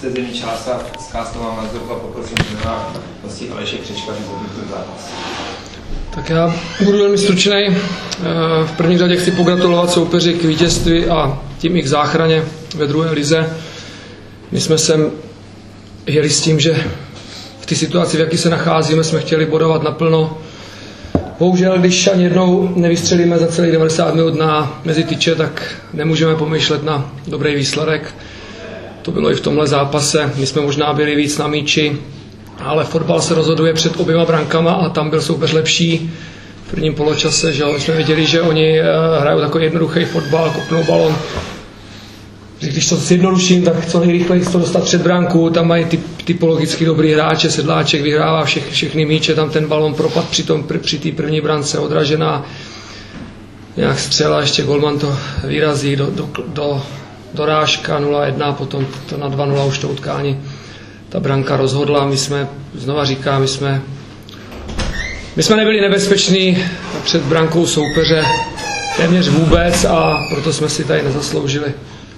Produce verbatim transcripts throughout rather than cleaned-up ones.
obsazení čása s Kástová Mazurka, poprosím na vlastně Aleše Křečka, že zápas. Tak já budu velmi stručný. V první řadě chci pogratulovat soupeři k vítězství a tím i k záchraně ve druhé lize. My jsme sem jeli s tím, že v té situaci, v jaké se nacházíme, jsme chtěli bodovat naplno. Bohužel, když ani jednou nevystřelíme za celých devadesát minut na mezi tyče, tak nemůžeme pomýšlet na dobrý výsledek. To bylo i v tomhle zápase. My jsme možná byli víc na míči, ale fotbal se rozhoduje před oběma brankama a tam byl soupeř lepší v prvním poločase. Že jsme viděli, že oni hrajou takový jednoduchý fotbal, kopnou balon. Když to zjednoduším, tak co nejrychleji to dostat před branku, tam mají ty, typologicky dobrý hráče, Sedláček vyhrává všech, všechny míče, tam ten balon propad při té při první brance, odražená, nějak střela, ještě golman to vyrazí do, do, do dorážka nula jedna, potom to na dva nula už to utkání. Ta branka rozhodla, my jsme, znova říkám, my jsme, my jsme nebyli nebezpeční před brankou soupeře téměř vůbec a proto jsme si tady nezasloužili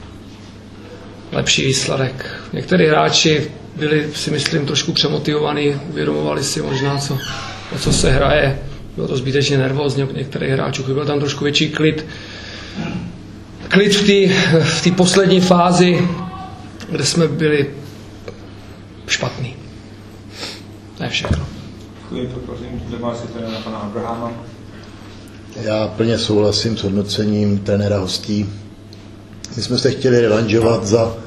lepší výsledek. Někteří hráči byli, si myslím, trošku přemotivovaní, uvědomovali si možná, co, o co se hraje. Bylo to zbytečně nervózně u některých hráčů, byl tam trošku větší klid. Klid v té v té poslední fázi, kde jsme byli špatní. To je všechno. Děkuji, poprosím, debá si teda na pana Abrahama. Já plně souhlasím s hodnocením trenéra hostí. My jsme se chtěli revanžovat za uh,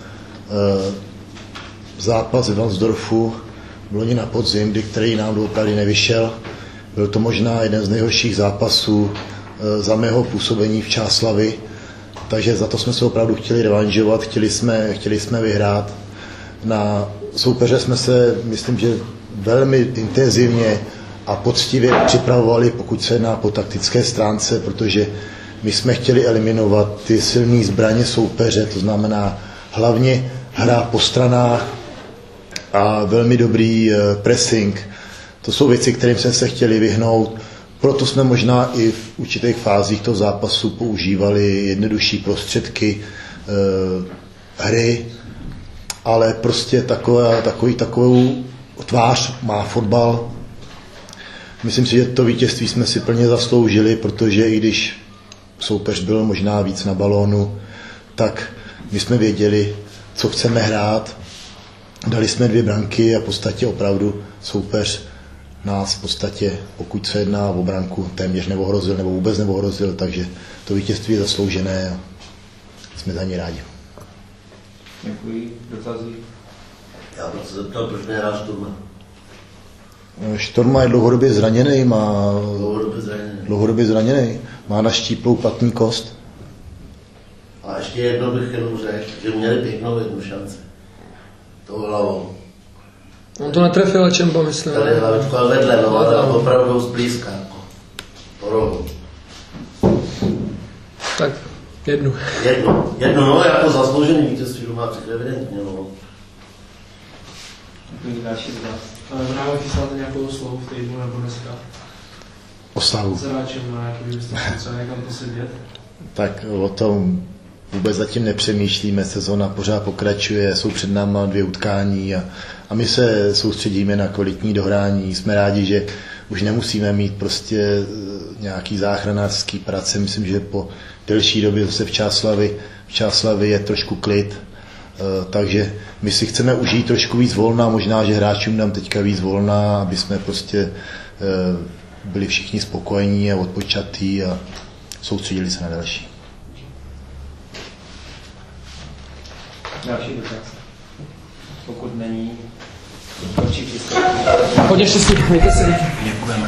zápas v Vansdorfu v loni na podzim, kdy který nám doopravdy nevyšel. Byl to možná jeden z nejhorších zápasů uh, za mého působení v Čáslavi, takže za to jsme se opravdu chtěli revanžovat, chtěli jsme, chtěli jsme vyhrát. Na soupeře jsme se, myslím, že velmi intenzivně a poctivě připravovali, pokud se jedná po taktické stránce, protože my jsme chtěli eliminovat ty silné zbraně soupeře, to znamená hlavně hra po stranách a velmi dobrý pressing. To jsou věci, kterým jsme se chtěli vyhnout. Proto jsme možná i v určitých fázích toho zápasu používali jednodušší prostředky eh, hry, ale prostě taková, takový, takovou tvář má fotbal. Myslím si, že to vítězství jsme si plně zasloužili, protože i když soupeř byl možná víc na balónu, tak my jsme věděli, co chceme hrát. Dali jsme dvě branky a v podstatě opravdu soupeř nás v podstatě, pokud se jedná o branku, téměř neohrozil nebo vůbec neohrozil, takže to vítězství je zasloužené a jsme za ně rádi. Děkuji. Dotazy? Já bych se zeptal, proč nehrá Šturma? Štorma je dlouhodobě zraněný, má Dlouhodobě zraněný. dlouhodobě zraněný, má naštíplou platní kost. A ještě jedno bych jenom řekl, že měli pěknou jednu šanci. Tou hlavou. On to netrefil, čem pomyslel. Tady hlavičku, ale vedle, no, ale opravdu zblízka. Po rohu. Tak jednu. Jednu, jednu, no, jako zasloužený vítězství doma před evidentně, no. Další z vás. V rámci chystáte nějakou slovu v týdnu nebo dneska? Oslavu. S hráčem na nějaký vystavce, někam to sedět? Tak o tom vůbec zatím nepřemýšlíme, sezona pořád pokračuje, jsou před náma dvě utkání a, a my se soustředíme na kvalitní dohrání. Jsme rádi, že už nemusíme mít prostě nějaký záchranářský práce. Myslím, že po delší době zase v Čáslavi, v Čáslavi je trošku klid, takže my si chceme užít trošku víc volna, možná, že hráčům dám teďka víc volna, aby jsme prostě byli všichni spokojení a odpočatí a soustředili se na další. Další dotaz. Pokud není, končí příspěvek. Hodně štěstí, mějte se.